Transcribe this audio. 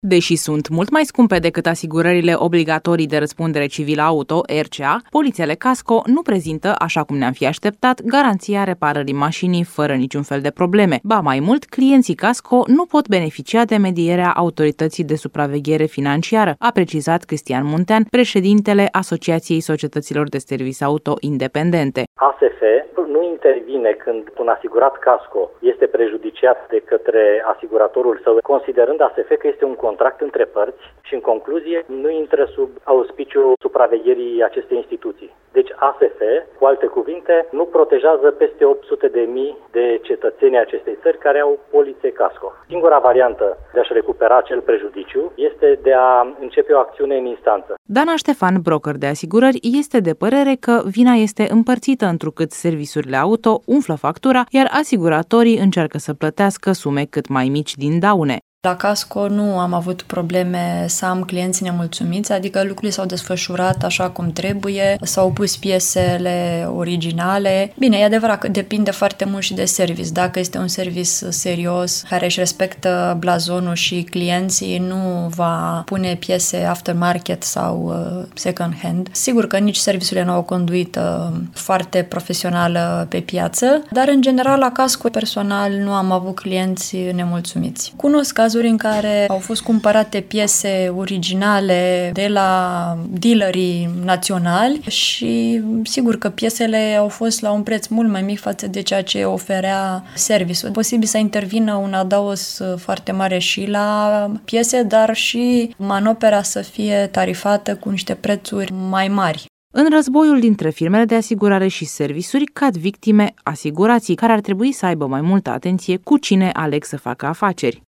Deși sunt mult mai scumpe decât asigurările obligatorii de răspundere civilă auto, RCA, polițele Casco nu prezintă, așa cum ne-am fi așteptat, garanția reparării mașinii fără niciun fel de probleme. Ba mai mult, clienții Casco nu pot beneficia de medierea Autorității de Supraveghere Financiară, a precizat Cristian Muntean, președintele Asociației Societăților de Servicii Auto Independente. ASF nu intervine când un asigurat Casco este prejudiciat de către asiguratorul său, considerând ASF că este un contract între părți și, în concluzie, nu intră sub auspiciul supravegherii acestei instituții. Deci ASF, cu alte cuvinte, nu protejează peste 800.000 de cetățeni acestei țări care au polițe Casco. Singura variantă de a-și recupera acel prejudiciu este de a începe o acțiune în instanță. Dana Ștefan, broker de asigurări, este de părere că vina este împărțită, întrucât serviciurile auto umflă factura, iar asiguratorii încearcă să plătească sume cât mai mici din daune. La Casco nu am avut probleme să am clienți nemulțumiți, adică lucrurile s-au desfășurat așa cum trebuie, s-au pus piesele originale. Bine, e adevărat că depinde foarte mult și de service. Dacă este un service serios, care își respectă blazonul și clienții, nu va pune piese aftermarket sau second hand. Sigur că nici serviciile nu au o conduită foarte profesională pe piață, dar în general la Casco personal nu am avut clienți nemulțumiți. Cunosc cazuri în care au fost cumpărate piese originale de la dealerii naționali și sigur că piesele au fost la un preț mult mai mic față de ceea ce oferea serviciul. Posibil să intervină un adaos foarte mare și la piese, dar și manopera să fie tarifată cu niște prețuri mai mari. În războiul dintre firmele de asigurare și servisuri cad victime asigurații, care ar trebui să aibă mai multă atenție cu cine aleg să facă afaceri.